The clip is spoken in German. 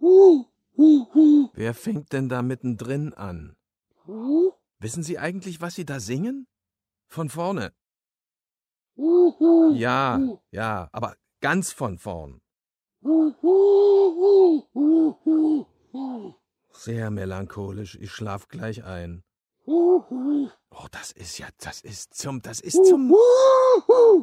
Wer fängt denn da mittendrin an? Wissen Sie eigentlich, was Sie da singen? Von vorne. Ja, ja, aber ganz von vorn. Sehr melancholisch, ich schlaf gleich ein. Oh, das ist zum...